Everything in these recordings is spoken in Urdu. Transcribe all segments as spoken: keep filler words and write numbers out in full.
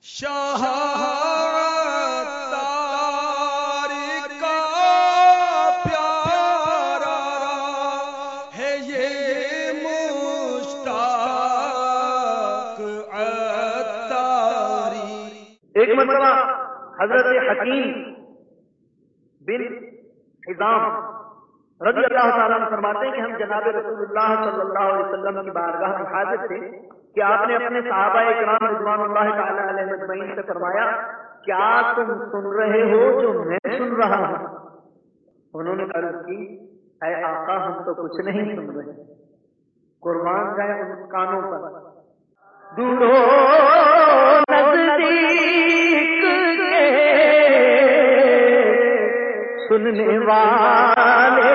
شاہ عطار کا پیارا ہے یہ مشتاق عطاری۔ ایک مرتبہ حضرت حکیم بن حزام رضی اللہ تعالیٰ عنہ فرماتے ہیں کہ ہم جناب رسول اللہ صلی اللہ علیہ وسلم کی بارگاہ میں حاضر تھے کہ آپ نے اپنے صحابہ کرام رضوان اللہ تعالیٰ علیہ مجمعین سے فرمایا کیا تم سن رہے ہو جو میں سن رہا ہوں؟ انہوں نے عرض کی اے آقا ہم تو کچھ نہیں سن رہے، قربان جائے ان کانوں پر۔ دور ہو نزدیک کے سننے والے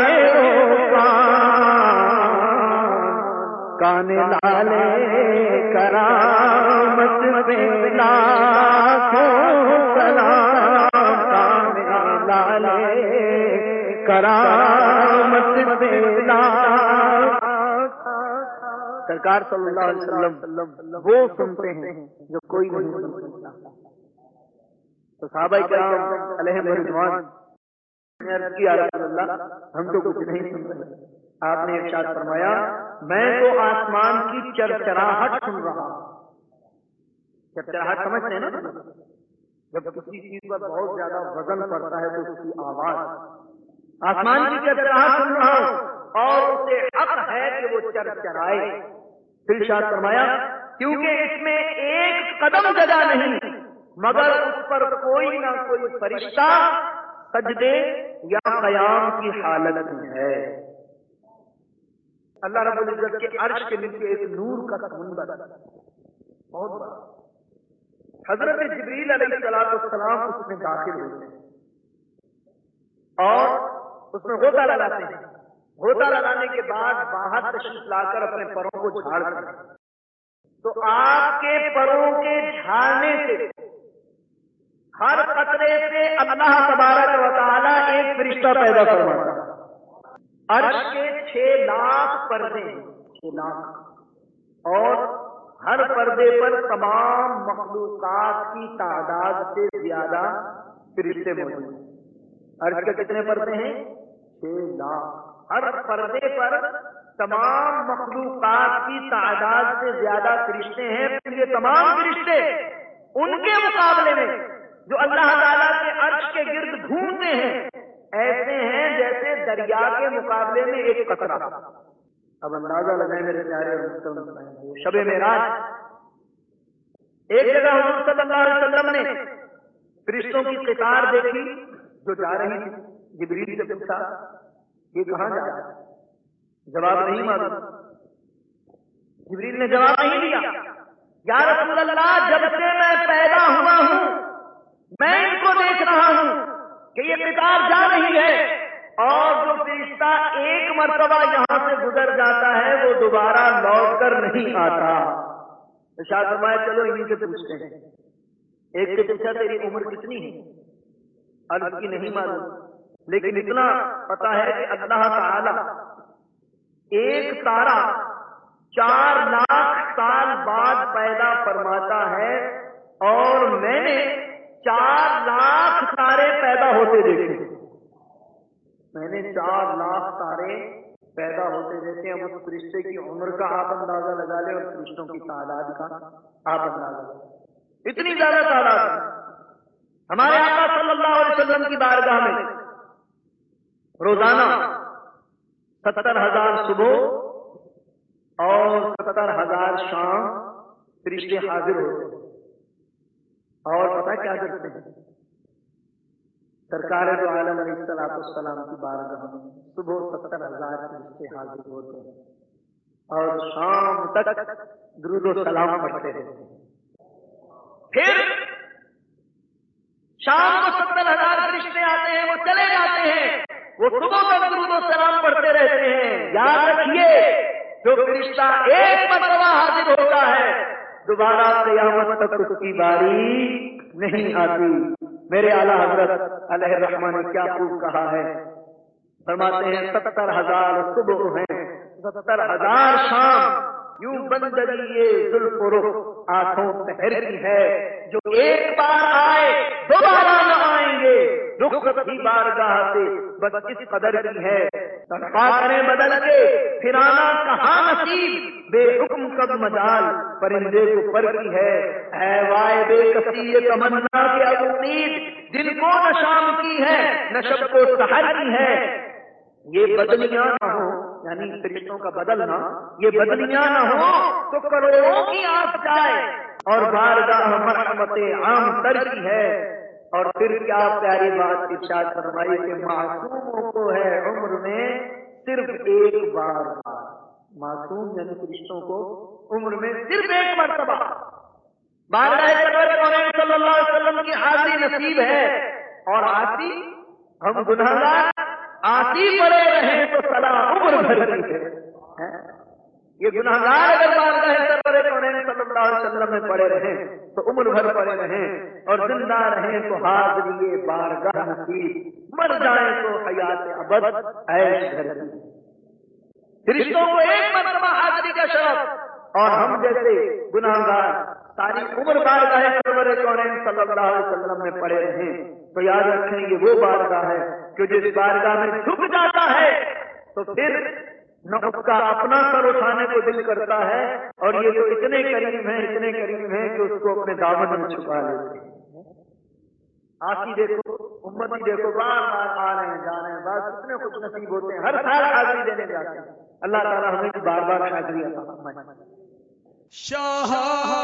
کان لالے کرامت پہ لاکھوں سلام، کان لالے کرامت پہ لاکھ۔ سرکار صلی اللہ علیہ وسلم وہ سنتے ہیں جو کوئی نہیں سن سکتا۔ تو صحابہ کرام علیہ رضوان نے عرض کی یا رسول اللہ ہم تو کچھ نہیں سن رہے۔ آپ نے ارشاد فرمایا میں تو آسمان کی چرچراہٹ سن رہا ہوں۔ چرچراہٹ سمجھتے ہیں نا، جب کسی چیز پر بہت زیادہ وزن پڑتا ہے تو اس کی آواز، آسمان کی چرچراہٹ سن رہا ہوں اور اسے حق ہے کہ وہ چرچرائے۔ پھر ارشاد فرمایا کیونکہ اس میں ایک قدم جگہ نہیں مگر اس پر کوئی نہ کوئی فرشتہ سجدے یا قیام کی حالت میں ہے۔ اللہ رب العزت کے عرش کے نیچے ایک نور کا سمندر بہت بڑا، حضرت جبریل علیہ السلام اس میں داخل ہوتے ہیں اور اس میں غوطہ لگاتے ہیں۔ غوطہ لگانے کے بعد باہر تشریف لا کر اپنے پروں کو جھاڑتے ہیں، تو آپ کے پروں کے جھاڑنے سے ہر قطرے سے اللہ تبارک و تعالی ایک فرشتہ پیدا فرماتا ہے۔ عرش کے چھ لاکھ پردے ہیں، چھ لاکھ، اور ہر پردے پر تمام مخلوقات کی تعداد سے زیادہ فرشتے موجود ہیں۔ عرش کے کتنے پردے ہیں؟ چھ لاکھ۔ ہر پردے پر تمام مخلوقات کی تعداد سے زیادہ فرشتے ہیں۔ یہ تمام فرشتے ان کے مقابلے میں جو اللہ تعالیٰ کے عرش کے گرد گھومتے ہیں ایسے ہیں جیسے دریا کے مقابلے میں ایک قطرہ۔ اب اندازہ لگائیں میرے پیارے شب معراج ایک جگہ حضور صلی اللہ علیہ وسلم نے فرشتوں کی قطار دیکھی جو جا رہی تھی۔ جبریل سے پوچھا یہ کہاں جا رہا ہے؟ جواب نہیں معلوم۔ جبریل نے جواب نہیں دیا۔ یا رسول اللہ جب سے میں پیدا ہوا ہوں میں ان کو دیکھ رہا ہوں کہ یہ قطار جا رہی ہے اور جو فرشتہ ایک مرتبہ یہاں سے گزر جاتا ہے وہ دوبارہ لوٹ کر نہیں آتا۔ ارشاد فرمایا چلو انہیں سے پوچھتے ہیں۔ ایک سے پوچھا تیری عمر کتنی ہے؟ عرض کی نہیں معلوم، لیکن اتنا پتا ہے کہ اللہ تعالی ایک تارا چار لاکھ سال بعد پیدا فرماتا ہے اور میں نے چار لاکھ تارے پیدا ہوتے دیکھے۔ میں نے چار لاکھ تارے پیدا ہوتے دیکھے۔ اب اس فرشتے کی عمر کا آپ اندازہ لگا لیں اور فرشتوں کی تعداد کا آپ اندازہ لگا لیں، اتنی زیادہ تعداد۔ ہمارے آقا صلی اللہ علیہ وسلم کی بارگاہ میں روزانہ ستر ہزار صبح اور ستر ہزار شام فرشتے حاضر ہوتے ہیں اور پتہ کیا کرتے ہیں؟ سرکار دو عالم علیہ السلام کی بارگاہ میں صبح ستر ہزار فرشتے حاضر ہوتے ہیں اور شام تک درود و سلام پڑھتے رہتے ہیں۔ پھر شام کو ستر ہزار فرشتے آتے ہیں، وہ چلے جاتے ہیں، وہ صبح تک درود و سلام پڑھتے رہتے ہیں۔ یاد رکھیے جو فرشتہ ایک مرتبہ حاضر ہوتا ہے دوبارہ قیامت تک اس کی باری نہیں آتی۔ میرے اعلیٰ حضرت علیہ الرحمٰن نے کیا خوب کہا ہے، فرماتے ہیں ستر ہزار صبح ہیں ستر ہزار شام، یوں بندگی زلف و رخ آنکھوں پہر کی ہے، جو ایک بار آئے دوبارہ نہ آئیں گے، رخصت ہی بارگاہ سے بس اس قدر کی ہے، تنخواہ کریں بدل کے پھر آنا کہاں نصیب، بے حکم کب مجال پرندے کو پر کی ہے، اے وائے بے کسی یہ تمنا کے اب امید، دل کو نہ شام کی ہے نہ شب کو سحر کی ہے، یہ بدلیاں نہ ہو یعنی فرشتوں کا بدلنا، یہ بدلیاں نہ ہو تو کروڑوں کی آس جائے، اور بارگاہ مرحمت عام تر کی ہے، اور پھر کیا پیاری بات ارشاد فرمائی کہ معصوموں کو ہے عمر میں صرف ایک بار، معصوم یعنی فرشتوں کو عمر میں صرف ایک مرتبہ بارگاہ سرور صلی اللہ علیہ وسلم کی حاضری نصیب ہے، اور آتی ہم گناہگار آتی پڑے رہیں تو سلا عمر بھر کی ہے، یہ گناہگار اگر بارگاہ سرور صلی اللہ علیہ وسلم میں پڑے رہیں تو عمر بھر پڑے رہیں، اور زندہ رہیں تو حاضری بارگاہ نصیب، مر جائیں تو حیات ابد عیش گھر کی، فرشتوں کو ایک مرتبہ حاضری کا شرف، اور ہم جیسے گناہگار ساری عمر بارگاہ سرور کونین صلی اللہ علیہ وسلم میں پڑے رہیں، تو یاد رکھیں یہ وہ بارگاہ ہے کہ جس بارگاہ میں جھک جاتا ہے تو پھر نہ اس کا اپنا سر اٹھانے کو دل کرتا ہے، اور یہ تو اتنے قریب ہیں اتنے قریب ہیں کہ اس کو اپنے دامن میں چھپا لیتے ہیں۔ آتی دیکھو امتی دیکھو بار بار آ رہے ہیں جا رہے ہیں، بس اتنے خوش نصیب ہوتے ہیں، ہر سال حاضری دینے جاتے ہیں، اللہ تعالیٰ ہمیں بار بار حاضری عطا فرمائے۔ شاہ